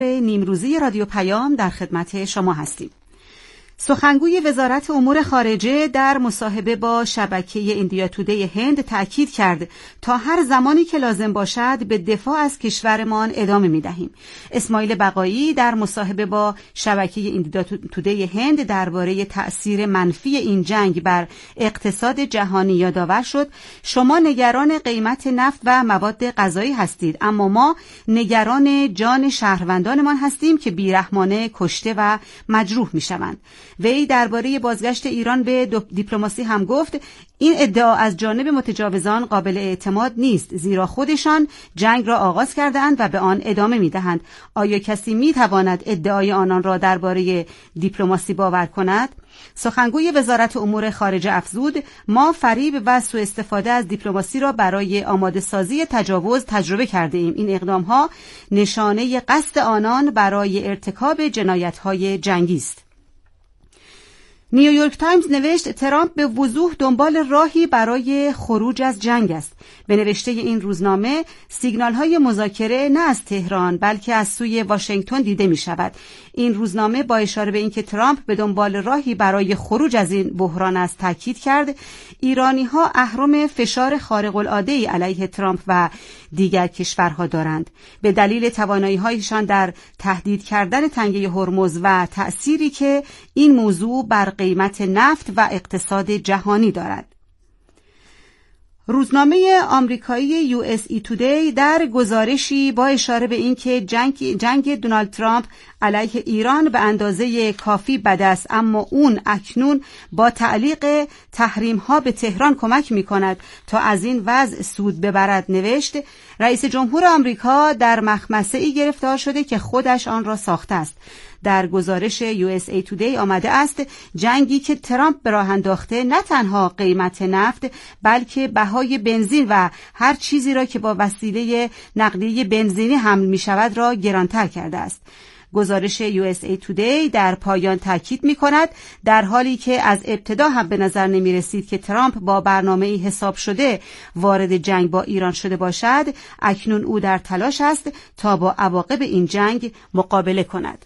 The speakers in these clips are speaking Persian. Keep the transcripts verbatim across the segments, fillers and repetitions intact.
نیمروزی رادیو پیام در خدمت شما هستیم. سخنگوی وزارت امور خارجه در مصاحبه با شبکه ایندیا تودی هند تأکید کرد تا هر زمانی که لازم باشد به دفاع از کشورمان ادامه می‌دهیم. اسماعیل بقایی در مصاحبه با شبکه ایندیا تودی هند درباره تأثیر منفی این جنگ بر اقتصاد جهانی یادآور شد: شما نگران قیمت نفت و مواد غذایی هستید، اما ما نگران جان شهروندانمان هستیم که بیرحمانه کشته و مجروح می‌شوند. وی درباره بازگشت ایران به دیپلماسی هم گفت: این ادعا از جانب متجاوزان قابل اعتماد نیست، زیرا خودشان جنگ را آغاز کرده‌اند و به آن ادامه می‌دهند. آیا کسی می‌تواند ادعای آنان را درباره دیپلماسی باور کند؟ سخنگوی وزارت امور خارجه افزود: ما فریب و سوء استفاده از دیپلماسی را برای آماده سازی تجاوز تجربه کرده ایم. این اقدام‌ها نشانه قصد آنان برای ارتکاب جنایت‌های جنگی است. نیویورک تایمز نوشت: ترامپ به وضوح دنبال راهی برای خروج از جنگ است. به نوشته این روزنامه، سیگنال‌های مذاکره نه از تهران بلکه از سوی واشنگتن دیده می‌شود. این روزنامه با اشاره به اینکه ترامپ به دنبال راهی برای خروج از این بحران است تاکید کرد: ایرانی‌ها اهرم فشار خارق‌العاده‌ای علیه ترامپ و دیگر کشورها دارند به دلیل توانایی‌هایشان در تهدید کردن تنگه هرمز و تأثیری که این موضوع بر قیمت نفت و اقتصاد جهانی دارد. روزنامه آمریکایی یو اس ای تودی در گزارشی با اشاره به اینکه جنگ جنگ دونالد ترامپ علیه ایران به اندازه کافی بد است، اما اون اکنون با تعلیق تحریم‌ها به تهران کمک می‌کند تا از این وضع سود ببرد، نوشت: رئیس جمهور آمریکا در مخمصه‌ای گرفتار شده که خودش آن را ساخته است. در گزارش یو اس ای تودی آمده است جنگی که ترامپ به راه انداخته نه تنها قیمت نفت بلکه بهای بنزین و هر چیزی را که با وسیله نقلیه بنزینی حمل می شود را گرانتر کرده است. گزارش یو اس ای تودی در پایان تاکید می کند در حالی که از ابتدا هم به نظر نمی رسید که ترامپ با برنامه‌ای حساب شده وارد جنگ با ایران شده باشد، اکنون او در تلاش است تا با عواقب این جنگ مقابله کند.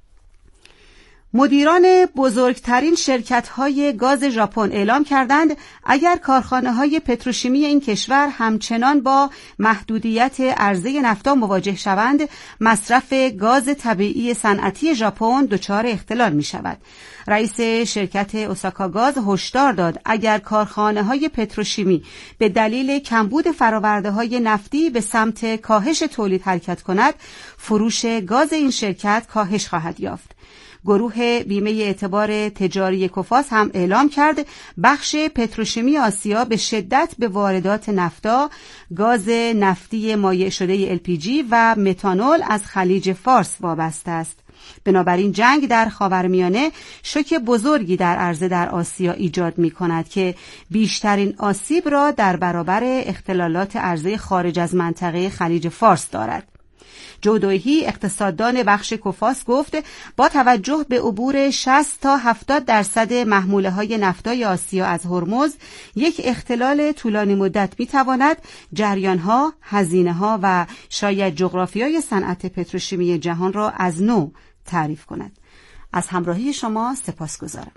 مدیران بزرگترین شرکت‌های گاز ژاپن اعلام کردند اگر کارخانه‌های پتروشیمی این کشور همچنان با محدودیت عرضه نفتا مواجه شوند، مصرف گاز طبیعی صنعتی ژاپن دچار اختلال می‌شود. رئیس شرکت اوساکا گاز هشدار داد اگر کارخانه‌های پتروشیمی به دلیل کمبود فرآورده‌های نفتی به سمت کاهش تولید حرکت کند، فروش گاز این شرکت کاهش خواهد یافت. گروه بیمه اعتبار تجاری کوفاس هم اعلام کرد بخش پتروشیمی آسیا به شدت به واردات نفتا، گاز نفتی مایع شده ال پی جی و متانول از خلیج فارس وابسته است. بنابراین جنگ در خاورمیانه شوک بزرگی در عرضه در آسیا ایجاد می کند که بیشترین آسیب را در برابر اختلالات عرضه خارج از منطقه خلیج فارس دارد. جو دویهی اقتصاددان بخش کوفاس گفت با توجه به عبور شصت تا هفتاد درصد محموله های نفتای آسیا از هرمز، یک اختلال طولانی مدت می تواند جریان ها، هزینه ها و شاید جغرافیای صنعت پتروشیمی جهان را از نو تعریف کند. از همراهی شما سپاسگزارم.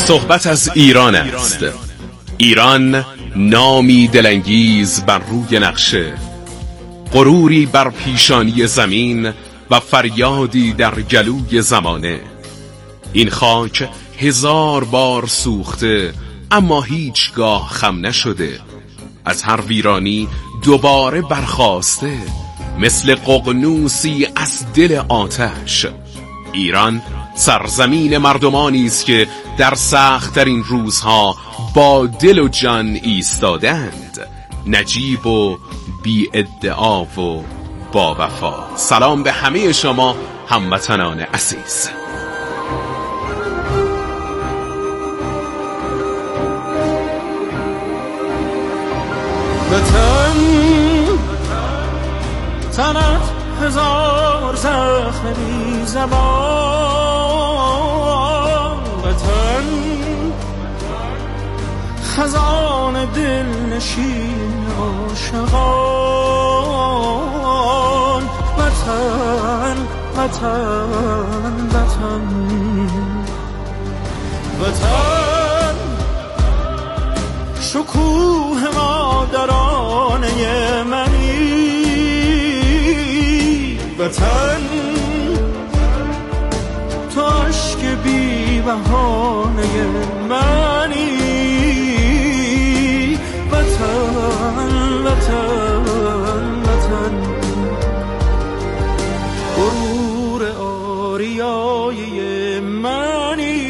صحبت از ایران است. ایران نامی دلانگیز بر روی نقشه، غروری بر پیشانی زمین و فریادی در گلوی زمانه. این خاک هزار بار سوخته اما هیچگاه خم نشده، از هر ویرانی دوباره برخاسته، مثل ققنوسی از دل آتش. ایران سرزمین مردمانی است که در سخت‌ترین روزها با دل و جان ایستادند، نجیب و بی ادعا و با وفا. سلام به همه شما هموطنان عزیز. وطن تنت هزار زخم بی زبان، وطن خزان دل نشین عاشقان، وطن وطن وطن وطن شکوه مادرانه منی، وطن تو عشق بی بهانه منی، وطن وطن وطن غرور آریایی منی،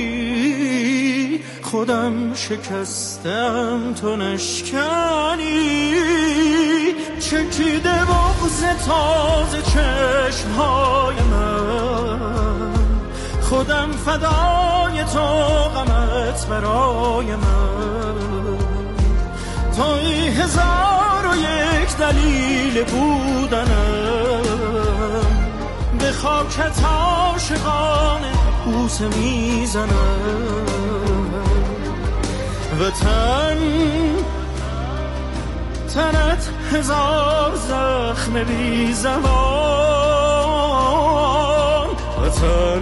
خودم شکستم تو نشکنی، چکیده بغض تازه چشمهای من، خودم فدای تو غمت برای من، توی هزار و یک دلیل بودنم، به خاکت عاشقانه بوسه میزنم. وطن تنت هزار زخم بی زبان، وطن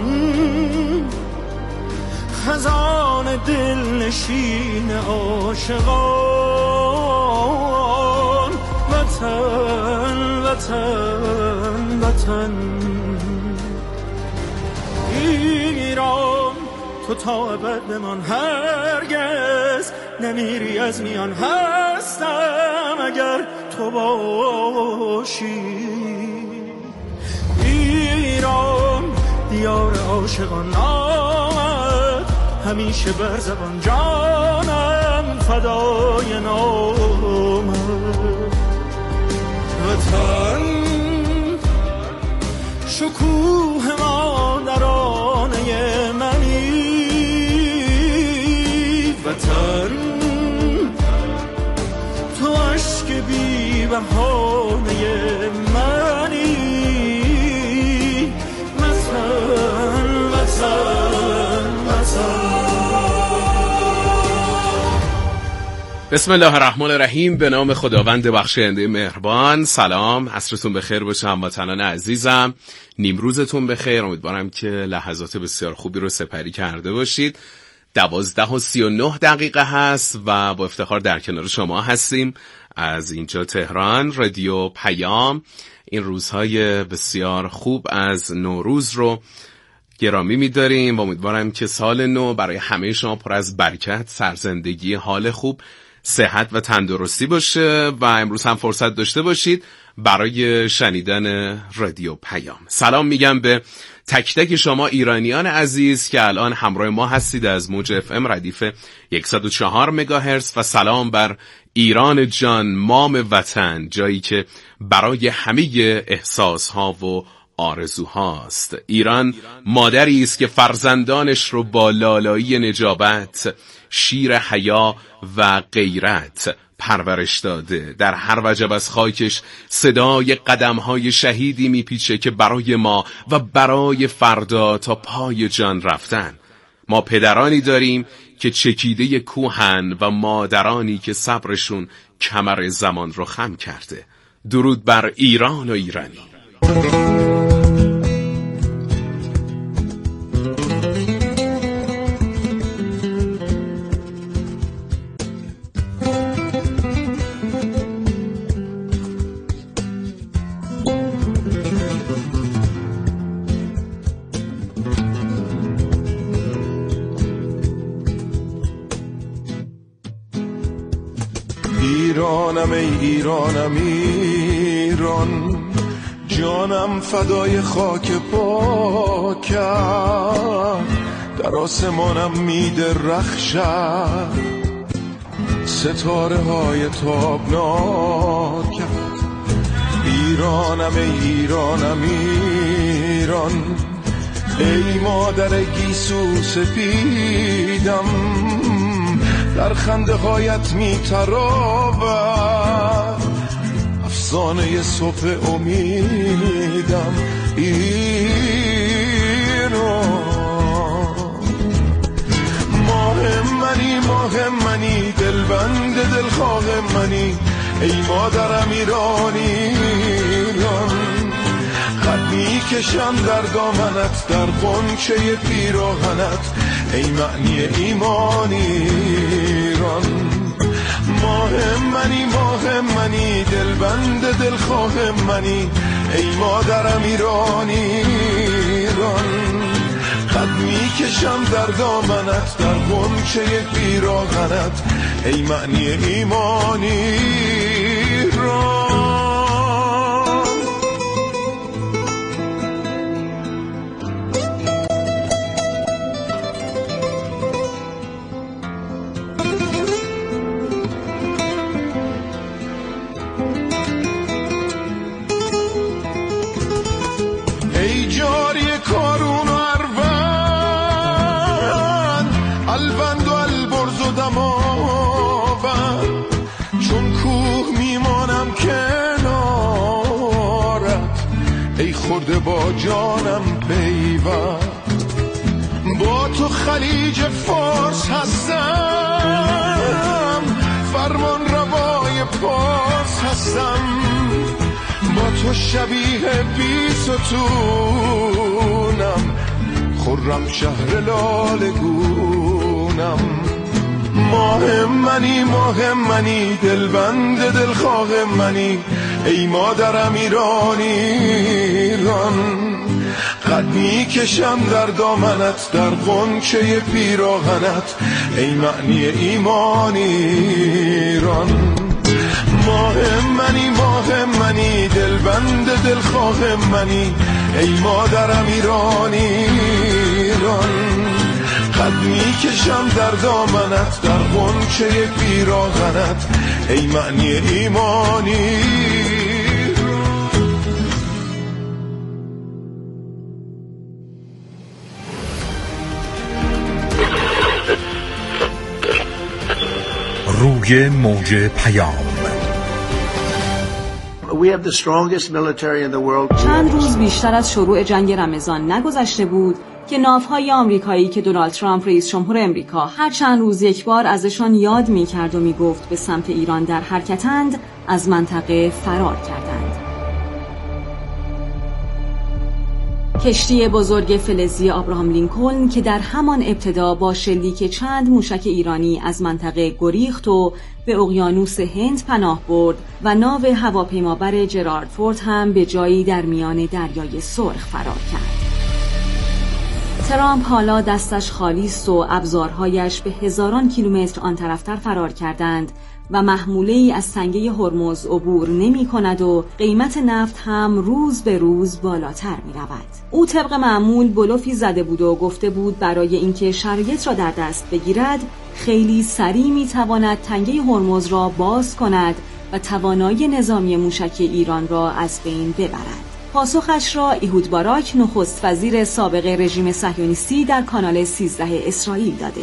خزان دل نشین عاشقان، وطن وطن وطن ایران تو تا ابد بمان، هرگز نمیری از میان، هستم اگر تو باشی. ایران دیار عاشقان آمد، همیشه بر زبان جانم فدای نامت. وطن شکوه مادرانه منی، وطن تو عشق بی بهانه منی، وطن وطن وطن. بسم الله الرحمن الرحیم. به نام خداوند بخشاینده مهربان. سلام، عصرتون بخیر باشه هموطنان عزیزم. نیمروزتون بخیر. امیدوارم که لحظات بسیار خوبی رو سپری کرده باشید. دوازده و سی و نه دقیقه هست و با افتخار در کنار شما هستیم از اینجا تهران. رادیو پیام این روزهای بسیار خوب از نوروز رو گرامی می‌داریم و امیدوارم که سال نو برای همه شما پر از برکت، سرزندگی، حال خوب، صحت و تندرستی باشه و امروز هم فرصت داشته باشید برای شنیدن رادیو پیام. سلام میگم به تک تک شما ایرانیان عزیز که الان همراه ما هستید از موج اف ام ردیف صد و چهار مگاهرتز و سلام بر ایران جان، مام وطن، جایی که برای همه احساسها و آرزوهاست. ایران مادری است که فرزندانش رو با لالایی نجابت، شیر حیا و غیرت پرورش داده. در هر وجب از خاکش صدای قدم‌های شهیدی میپیچه که برای ما و برای فردا تا پای جان رفتن. ما پدرانی داریم که چکیده کوهن و مادرانی که صبرشون کمر زمان رو خم کرده. درود بر ایران و ایرانی. ایرانم ای ایرانم ایران، جانم فدای خاک پاکت، در آسمانم میدرخشد ستاره های تابناکت. ایرانم ای ایرانم ایران، ای مادر گیسو سپیدم، در خنده هایت میتراود افسانه صبح امیدم. ایران ماه منی ماه منی، دلبند دلخواه منی، ای مادرم ایرانی ایران. خط میکشم در دامنت، در غنچه پیراهنت، ای معنی ایمانی ایران. ماه منی ماه منی، دلبند دلخواه منی، ای مادرم ایرانی ایران. خط میکشم در دامنت، در غنچه پیراهنت، ای معنی ایمانی ایران. ای جاری کارون و اروند، البند و البرز و دماوند، چون کوه میمانم کنارت، ای خورده با جانم پیوند. با تو خلیج فارس هستم، فرمان روای پارس هستم، با تو شبیه بی ستونم، خرم شهر لالگونم. ماه منی ماه منی، دلبند دلخواه منی، ای مادرم ایرانی ایران. خط میکشم در دامنت، در غنچه پیراهنت، ای معنی ایمانی ایران. ماه منی ماه منی، دلبند دلخواه منی، ای مادرم ایرانی ایران. خط میکشم در دامنت، در غنچه پیراهنت، ای معنی ایمانی. روی موج پیام. چند روز بیشتر از شروع جنگ رمضان نگذشته بود که ناوهای آمریکایی که دونالد ترامپ رئیس جمهور امریکا هر چند روز یک بار ازشان یاد می‌کرد و می‌گفت به سمت ایران در حرکتند، از منطقه فرار کردند. کشتی بزرگ فلزی آبراهام لینکلن که در همان ابتدا با شلیک چند موشک ایرانی از منطقه گریخت و به اقیانوس هند پناه برد و ناو هواپیمابر جرارد فورد هم به جایی در میان دریای سرخ فرار کرد. ترامپ حالا دستش خالی است و ابزارهایش به هزاران کیلومتر آن طرفتر فرار کردند و محموله‌ای از تنگه هرمز عبور نمی کند و قیمت نفت هم روز به روز بالاتر می رود. او طبق معمول بلوفی زده بود و گفته بود برای اینکه شرایط را در دست بگیرد خیلی سریع می تواند تنگه هرمز را باز کند و توانایی نظامی موشک ایران را از بین ببرد. پاسخش را ایهود باراک، نخست وزیر سابق رژیم صهیونیستی، در کانال سیزده اسرائیل داده.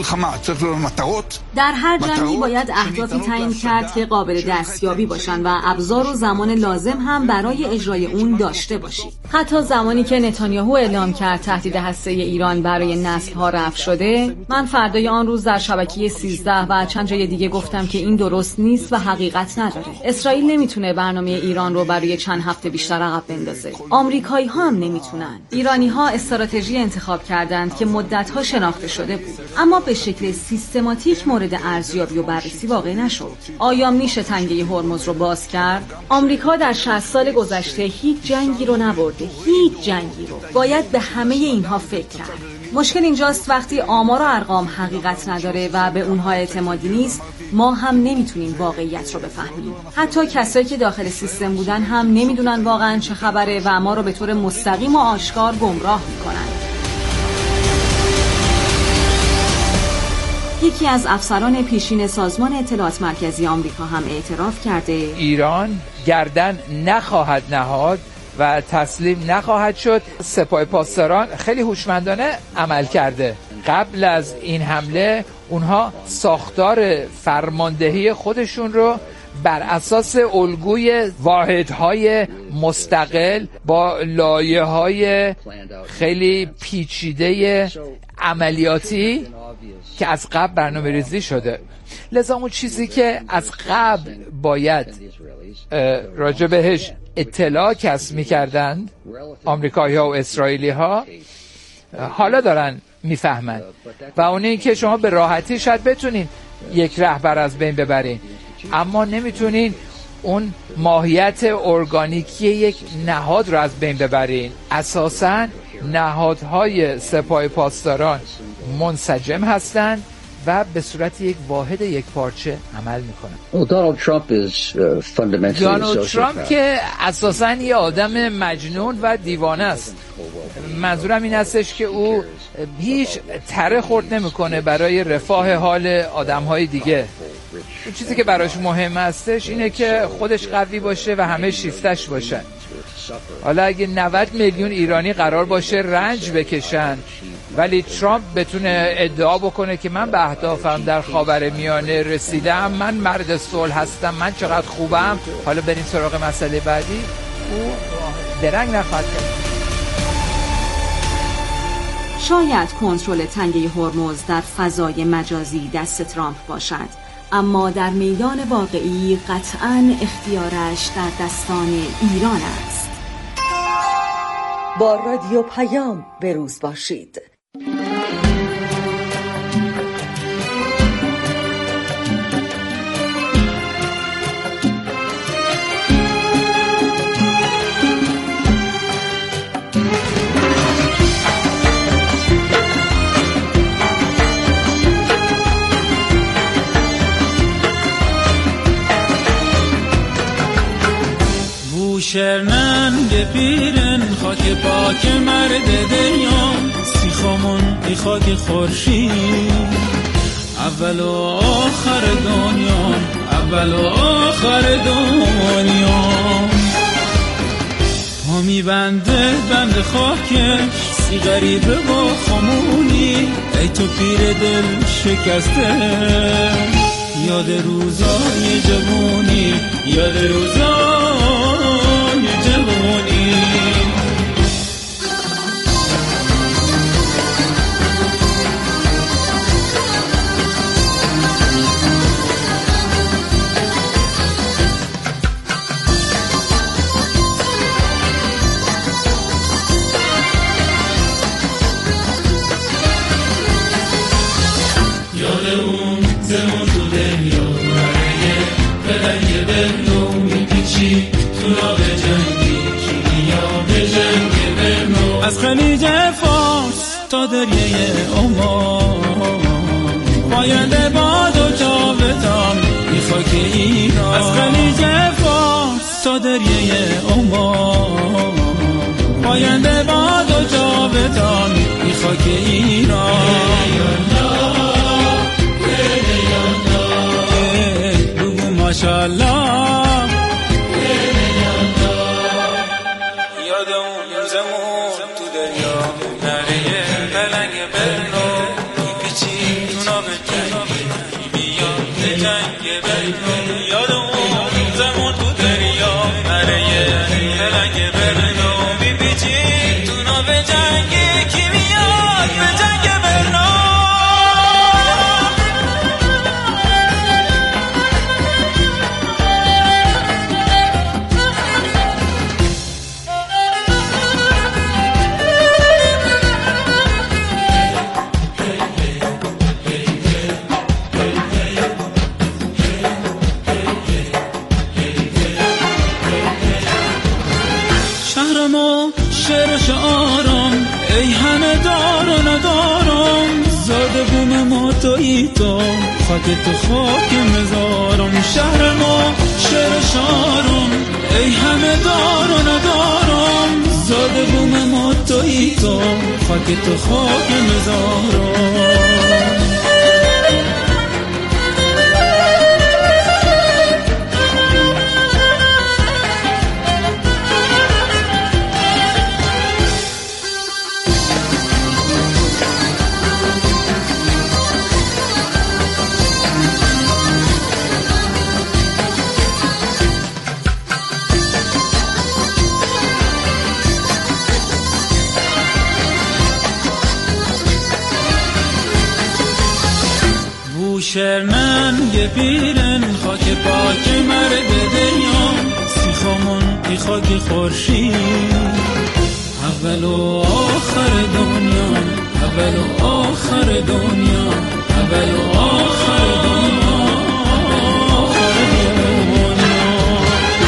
در هر جنگی باید اهدافی تعیین کرد که قابل دستیابی باشند و ابزار و زمان لازم هم برای اجرای اون داشته باشید. حتی زمانی که نتانیاهو اعلام کرد تهدید هسته‌ای ایران برای نسل‌ها رفع شده، من فردای آن روز در شبکه سیزده و چند جای دیگه گفتم که این درست نیست و حقیقت نداره. اسرائیل نمیتونه برنامه ایران رو برای چند هفته بیشتر عقب بندازه. آمریکایی ها هم نمیتونن. ایرانی ها استراتژی انتخاب کردند که مدت‌ها شناخته شده بود، اما به شکل سیستماتیک مورد ارزیابی و بررسی واقع نشد. آیا میشه تنگه هرمز رو باز کرد؟ آمریکا در شصت سال گذشته هیچ جنگی رو نبرده، هیچ جنگی رو. باید به همه اینها فکر کرد. مشکل اینجاست وقتی آمار و ارقام حقیقت نداره و به اونها اعتمادی نیست، ما هم نمیتونیم واقعیت رو بفهمیم. حتی کسایی که داخل سیستم بودن هم نمیدونن واقعا چه خبره و ما رو به طور مستقیم و آشکار گمراه میکنن. یکی از افسران پیشین سازمان اطلاعات مرکزی آمریکا هم اعتراف کرده ایران گردن نخواهد نهاد و تسلیم نخواهد شد. سپاه پاسداران خیلی هوشمندانه عمل کرده. قبل از این حمله اونها ساختار فرماندهی خودشون رو بر اساس الگوی واحدهای مستقل با لایه‌های خیلی پیچیده عملیاتی که از قبل برنامه ریزی شده. لذا اون چیزی که از قبل باید راجع بهش اطلاع کسب می‌کردند آمریکایی‌ها و اسرائیلی‌ها حالا دارن میفهمن و اون این که شما به راحتی شاید بتونین یک رهبر از بین ببرین، اما نمیتونین اون ماهیت ارگانیکی یک نهاد رو از بین ببرین. اساساً نهادهای سپاه پاسداران منسجم هستند و به صورت یک واحد یک پارچه عمل میکنن. دونالد ترامپ که اساساً یه آدم مجنون و دیوانه است. منظورم این هستش که او هیچ تره خورد نمیکنه برای رفاه حال آدمهای دیگه. اون چیزی که براش مهم هستش اینه که خودش قوی باشه و همه شیفتش باشن. حالا اگه نود میلیون ایرانی قرار باشه رنج بکشن ولی ترامپ بتونه ادعا بکنه که من به اهدافم در خاورمیانه رسیدم، من مرد صلح هستم، من چقدر خوبم، حالا بریم سراغ مسئله بعدی، او درنگ نخواهد کرد. شاید کنترل تنگه هرمز در فضای مجازی دست ترامپ باشد، اما در میدان واقعی قطعاً اختیارش در دستان ایران است. با رادیو پیام بروز باشید. شرننگ پیرن خاک پاک مرد دنیا سیخمون ای خاک خورشید اول و آخر دنیا اول و آخر دنیا پا میبنده بند خاکش سی غریبه و خمونی ای تو پیر دل شکسته یاد روزای جوونی یاد روزای جوونی یاد اون زمان تو دنیا برای پلنگ دنیا میپیچی تو را به جنگی کیمیا به جنگ برنو از خلیج فارس تا دریای عمان پاینده باد و جاودان بی خاک ایران از خلیج فارس تا دریای عمان پاینده باد و جاودان بی خاک ایران ماشاءالله یاد اون زمان تو دریا نره پلنگ برنو میپیچی تونا به جنگ بیا به جنگ برنو یاد اون زمان تو دریا نره پلنگ برنو میپیچی تونا به جنگ کی میاد به جنگ تویی تو، خاک تو خاک مزارم، شهر ما شهر شارم، ای همه دار و ندارم، زاده بوم ما تویی تو، خاک تو خاک مزارم. شرمن یه بیرن خاک پاک مر بدیام، سیخامون ای خاک خورشید، اول و آخر دنیا، اول و آخر دنیا، اول و آخر دنیا، آخر دنیا.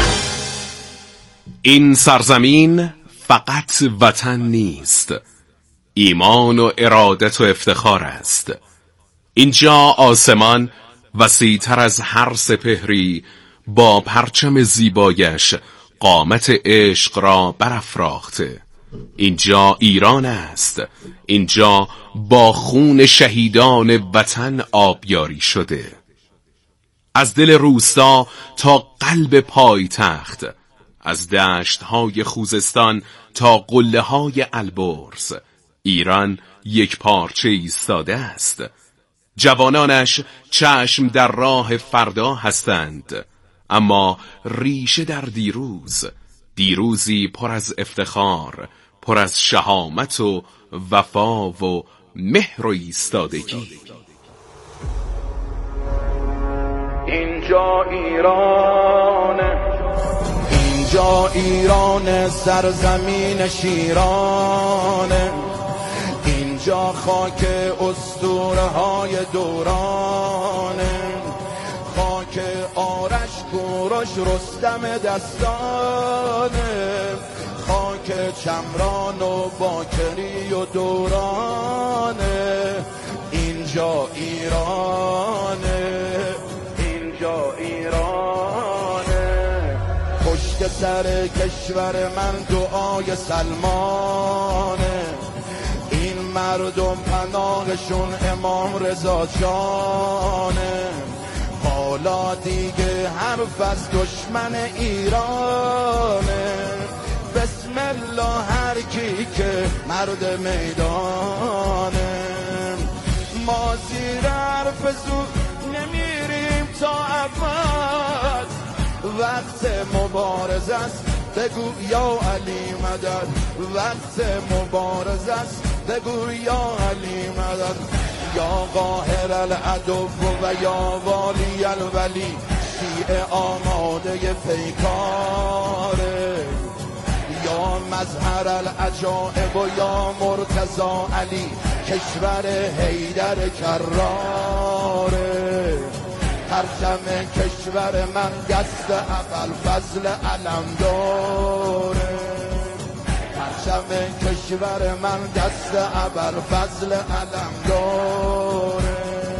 این سرزمین فقط وطن نیست، ایمان و ارادت و افتخار است. اینجا آسمان وسیع‌تر از هر سپهری با پرچم زیبایش قامت عشق را برافراخته. اینجا ایران است، اینجا با خون شهیدان وطن آبیاری شده. از دل روستا تا قلب پایتخت، از دشت‌های خوزستان تا قله‌های البرز، ایران یک پارچه ایستاده است. جوانانش چشم در راه فردا هستند، اما ریشه در دیروز، دیروزی پر از افتخار، پر از شهامت و وفا و مهر و ایستادگی. اینجا ایرانه، اینجا ایران سرزمین شیرانه، اینجا خاک اسطوره های دورانه، خاک آرش کوروش رستم دستانه، خاک چمران و باکری و دورانه. اینجا ایرانه، اینجا ایرانه، پشت سر کشور من دعای سلمانه، مردم پناهشون امام رضا جانه، حالا دیگه حرف از دشمن ایرانه. بسم الله هر کی که مرد میدانه، ما زیر حرف زود نمیریم تا ابد، وقت مبارزه است بگو یا علی مدد، وقت مبارزه است بگو یا علی مدد، یا قاهر العدو و یا والی الولی، شیعه آماده پیکاره، یا مظهر العجائب و یا مرتضی علی، کشور حیدر کراره. پرچم کشور من دست ابوالفضل علمداره، پرچم کشور من دست ابوالفضل علمداره.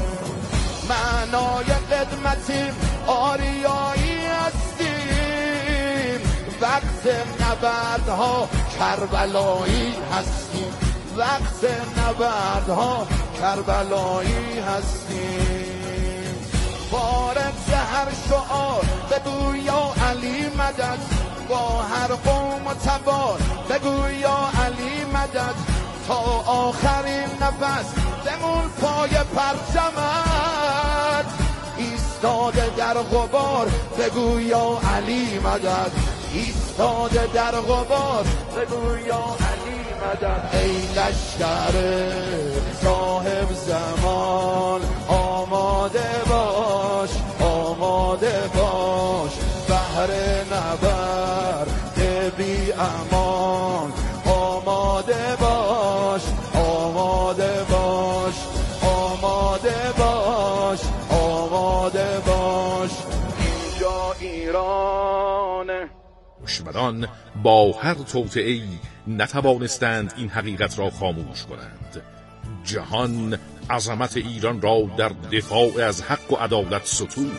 معنای قدمتیم آریایی هستیم، وقت نبردها کربلایی هستیم، وقت نبردها کربلایی هستیم. فارغ ز هر شعار بگو یا علی مدد، با هر قوم و تبار بگو یا علی مدد، تا آخرین نفس بمون پای پرچمت، ایستاده در غبار بگو یا علی مدد، ایستاده در غبار بگو یا علی مدد. ای لشکر صاحب زمان آماده باش، آماده باش، بهر نبرد بی امان آماده باش، آماده باش، آماده باش، آماده باش. اینجا ایرانه. دشمنان با هر توطئه‌ای نتوانستند این حقیقت را خاموش کنند. جهان عظمت ایران را در دفاع از حق و عدالت ستود.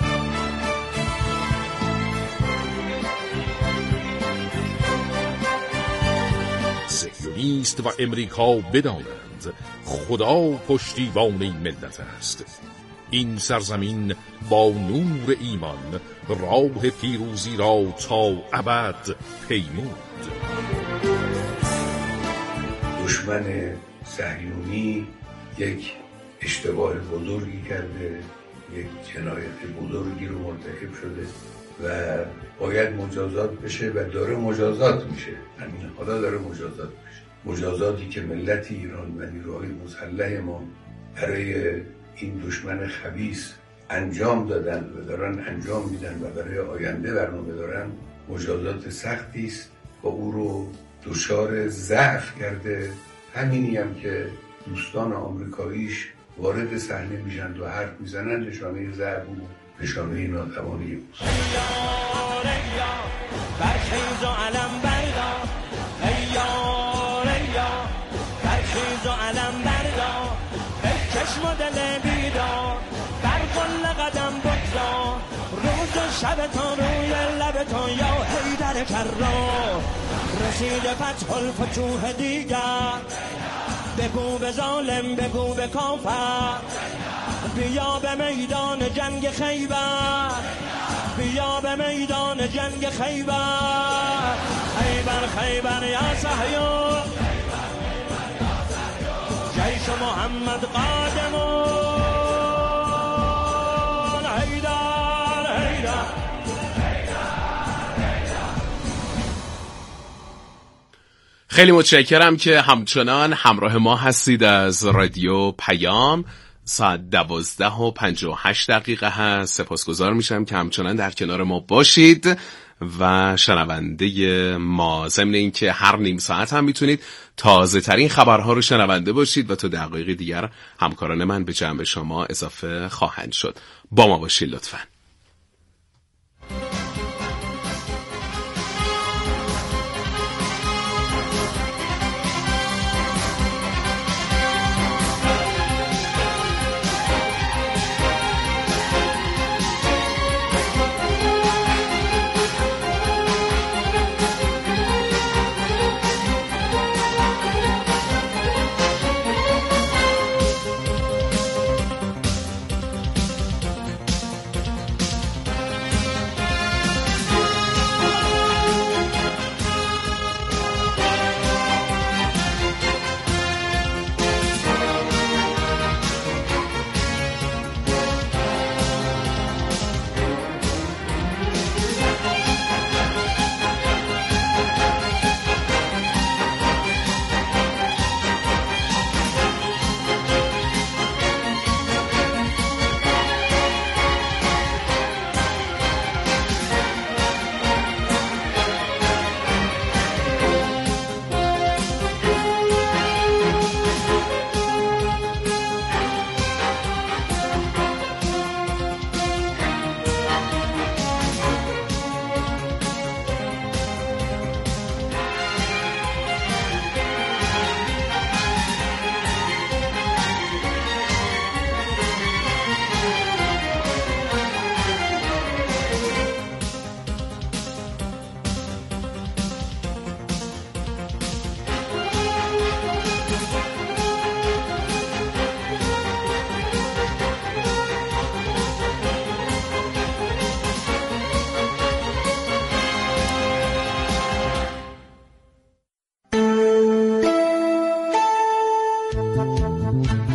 صهیونیست و امریکا بدانند خدا پشتیبان این ملت است. این سرزمین با نور ایمان راه پیروزی را تا ابد پیمود. دشمن صهیونی یک اشتباه بزرگی کرده، یک جنایت بزرگی رو مرتکب شده و باید مجازات بشه و داره مجازات میشه. همین حالا داره مجازات میشه. مجازاتی که ملت ایران و نیروهای مسلح ما برای این دشمن خبیث انجام دادن و دارن انجام میدن و برای آینده برنامه دارن، مجازات سختی است و او رو دچار ضعف کرده. همینی هم که دوستان آمریکاییش وارد صحنه میشن و حرف میزنن نشانه ضعف و نشانه ناتوانی اوست. برخیز و علم بردار، ایار ایار، برخیز و علم بردار، بکش مدل بیدار، برقل قدم بگذار، روز و شب تا روی لب تو یا حیدر کرار، رسید فتح الفتوح دیگر، بگو به ظالم بگو به کافر، بیا به میدان جنگ خیبر، بیا به میدان جنگ خیبر، خیبر خیبر یا صهیون، جیش محمد قادمون، حیدر حیدر. خیلی متشکرم که همچنان همراه ما هستید. از رادیو پیام ساعت دوازده و پنجاه و هشت دقیقه هست. سپاسگزار میشم که همچنان در کنار ما باشید و شنونده ما. ضمن این که هر نیم ساعت هم میتونید تازه ترین خبرها رو شنونده باشید و تا دقایق دیگر همکاران من به جمع شما اضافه خواهند شد. با ما باشید لطفاً.